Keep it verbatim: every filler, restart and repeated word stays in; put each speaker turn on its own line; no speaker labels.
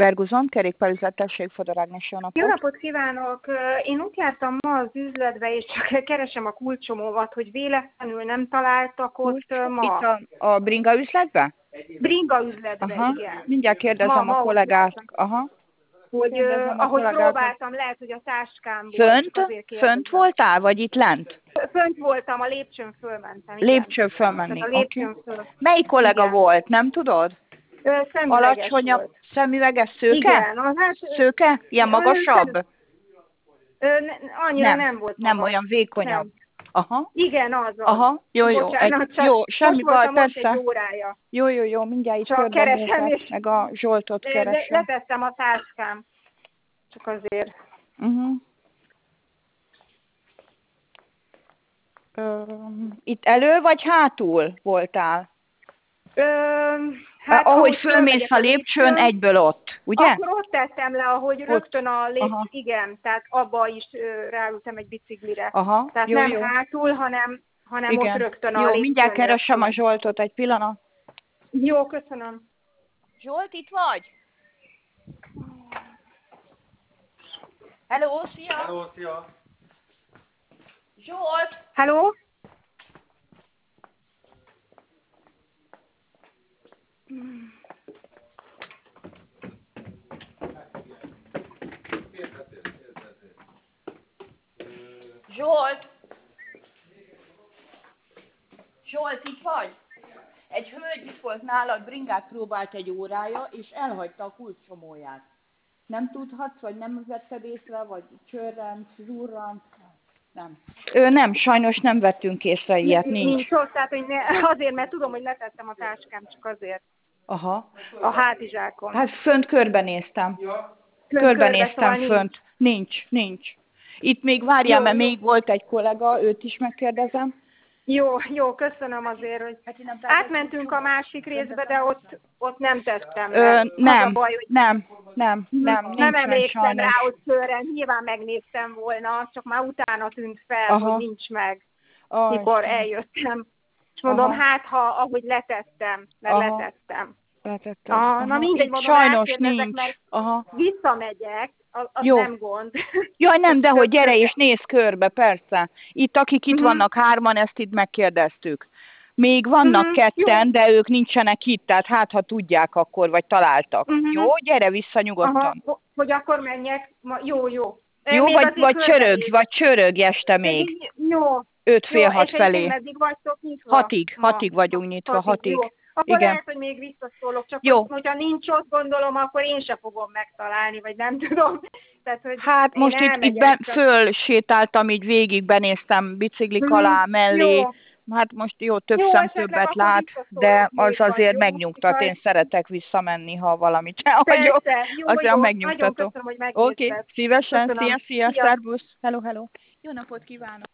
Berguzon, kerékpárüzlettesség, Fodor Ágnes, jó
Jó
napot!
napot kívánok! Én úgy jártam ma az üzletbe, és csak keresem a kulcsomóvat, hogy véletlenül nem találtak ott ma.
Itt a, a bringa üzletbe?
Bringa üzletbe,
Aha.
igen.
Mindjárt kérdezem
Ma,
a
ma ott
kollégát.
jártam.
Aha.
Hogy
Kérdezem
uh,
a
ahogy
kollégákat.
próbáltam, lehet, hogy a táskámból,
Fönt?
csak azért
Fönt
kérdezem.
voltál, vagy itt lent?
Fönt voltam, a lépcsőn fölmentem, igen.
Lépcsőn
Tehát
fölmenni,
a
oké.
lépcsőn
Okay.
föl.
Melyik kollega
Igen.
volt, nem tudod?
Ö, Szemüveges
Alacsonyabb,
volt.
szemüveges, szőke?
Igen. Az hát,
Szőke? Ilyen magasabb?
Ö, ne, annyira
Nem,
nem volt
nem
magas.
olyan vékonyabb.
Nem.
Aha.
Igen, az az.
Aha, jó, jó,
Bocsánat,
egy,
csak
jó, semmi
most
baj,
voltam ott egy
persze.
órája.
Jó, jó, jó, mindjárt itt
Csak keresem,
körbenézek,
és
meg a Zsoltot
le,
keresem.
leteszem a táskám. Csak azért.
Uh-huh. Öm, itt elő vagy hátul voltál?
Ö, hát,
ahogy
ahogy
fölmész a lépcsőn,
lépcsőn,
egyből ott, ugye?
akkor ott tettem le, ahogy
Ott.
rögtön a lépcső,
Aha.
igen, tehát abba is ö, ráültem egy biciklire.
Aha,
Tehát
jó,
nem
jó.
hátul, hanem, hanem
Igen.
ott rögtön a
Jó,
lépcsőn.
mindjárt keresem a
rögtön.
Zsoltot, egy pillanat.
Jó, köszönöm.
Zsolt, itt vagy? Hello, szia!
Hello, szia!
Zsolt!
Hello?
Zsolt! Zsolt, itt vagy? Egy hölgy itt volt nálad, bringát próbált egy órája, és elhagyta a kulcsomóját. Nem tudhatsz, vagy nem vetted észre, vagy csörrent, zurrant? Nem. Ő nem, sajnos nem vettünk észre ilyet, nincs.
Nincs ott, tehát hogy ne, azért, mert tudom, hogy letettem a táskám, csak azért.
Aha.
A hátizsákon.
Hát fönt körbenéztem.
Kön-
Körbenéztem
körbe, szóval
fönt. Nincs, nincs. Itt még várjál,
Jó,
mert
jó.
még volt egy kollega, őt is megkérdezem.
Jó, jó, köszönöm azért, hogy átmentünk a másik részbe, de ott, ott nem tettem
Ö,
le. Az
nem,
a baj, hogy
nem, nem, nem,
nem
nincsen
emlékszem
sajnos.
rá, hogy szőren, nyilván megnéztem volna, csak már utána tűnt fel,
Aha.
hogy nincs meg,
Aj,
mikor
Istenem.
eljöttem. És mondom,
Aha.
hát ha, ahogy letettem, mert
Aha.
letettem.
Letetted.
Aha,
Aha.
na mindegy,
Itt
mondom,
sajnos
rákérdezek,
nincs.
mert
Aha.
visszamegyek, az, az
Jó.
nem gond.
Jaj, nem,
És
de hogy gyere
többször-
és nézz körbe, persze. Itt, akik itt
Mhm.
vannak hárman, ezt itt megkérdeztük. Még vannak
Mhm,
ketten,
jó.
de ők nincsenek itt, tehát hát, ha tudják akkor, vagy találtak.
Mhm.
Jó, gyere vissza nyugodtan.
Aha, ho- hogy akkor menjek, ma, jó, jó.
Jó,
Még
vagy,
azért
vagy csörög,
körbenézek.
vagy csörög este még.
Jó,
Öt
jó,
fél hat
és egyébként
felé.
meddig vagytok nyitva?
Hatig,
Ma?
hatig vagyunk nyitva,
Hatig,
hatig.
jó. Akkor
Igen.
lehet, hogy még visszaszólok, csak
Jó.
hogy, hogyha nincs ott, gondolom, akkor én se fogom megtalálni, vagy nem tudom. Tehát, hogy
Hát
én
most itt, itt
elmegyek,
ben,
csak-
föl sétáltam, így végig benéztem biciklik
Mhm,
alá, mellé.
jó.
Hát most jó, több
Jó,
szem
esetleg
többet
akkor
lát,
visszaszólok
de az
még, vagy
azért
jó?
megnyugtat.
Vagy-
Én szeretek visszamenni, ha valamit elhagyok.
Persze, jó,
Az
jó.
olyan
Nagyon
megnyugtató.
köszönöm, hogy
Oké,
megnézted.
okay. Szívesen,
Köszönöm.
szia, szia,
Szia.
szervusz, hello, hello. Jó napot kívánok!